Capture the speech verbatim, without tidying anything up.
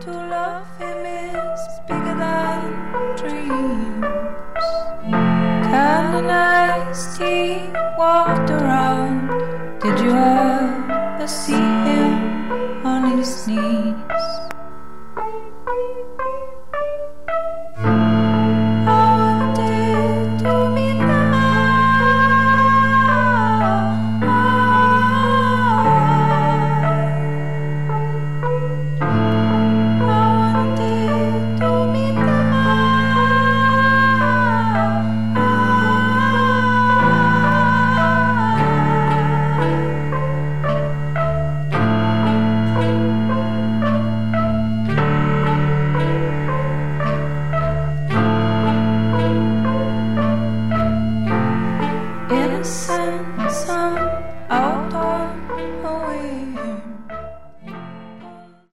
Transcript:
To love him is bigger than dreams. Can an iced tea walked around? Did you ever see him on his knees?